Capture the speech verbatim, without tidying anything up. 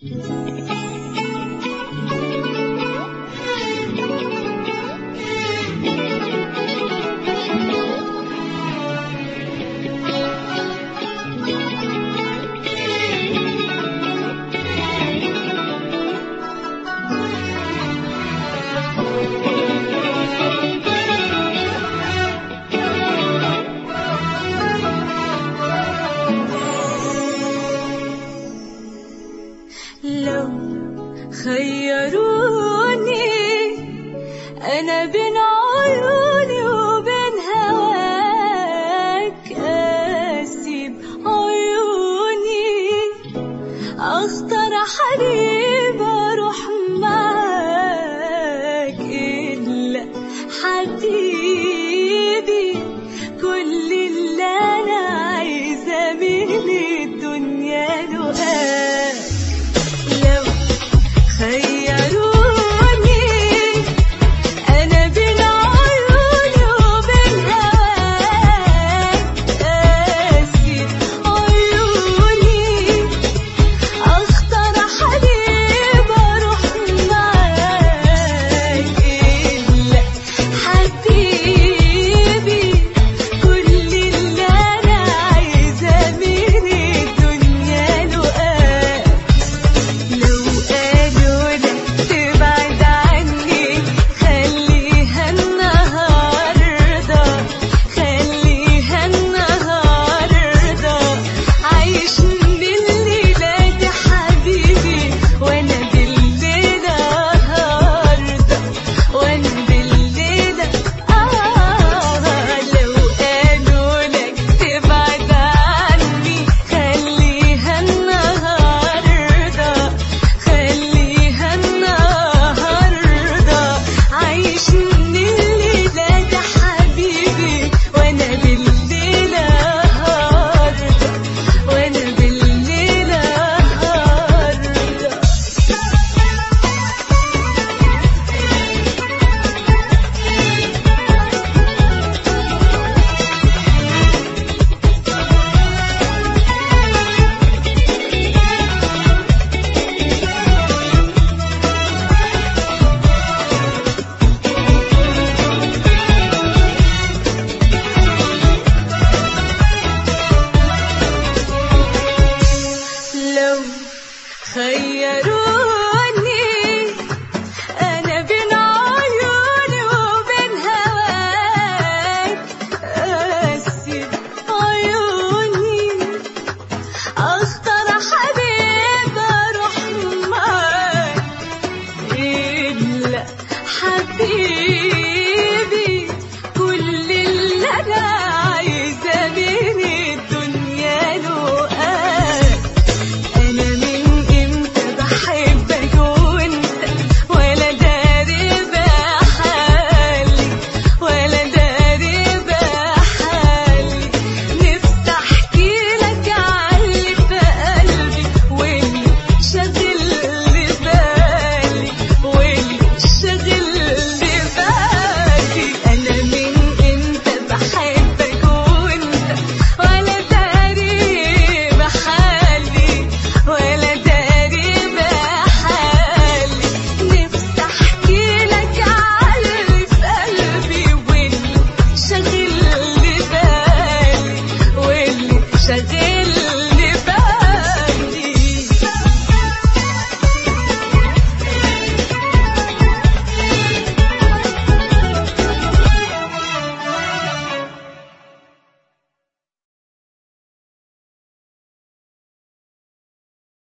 لو خيروني أنا بين عيوني وبين هواك، أسيب عيوني أختار حبيب أروح معاك، إلا حبيبي كل اللي أنا عايزة من الدنيا لقاك. لو خيروني أنا بين عيوني وبين هواك، أسيب عيوني أختار حبيب أروح معاك، إلا حبيبي كل اللي أنا عايزة من الدنيا لقاك. لو قالوا لك تبعد عني خليها النهاردة، خليها النهاردة، عايش من الليلة دي حبيبي وأنا بالليلة هاردة، وأنا بالليلة آه. لو قالوا لك تبعد عني خليها النهاردة، خليها النهاردة، عايش من الليلة دي حبيبي وأنا بالليلة هاردة، وأنا بالليلة هاردة. لو خيروني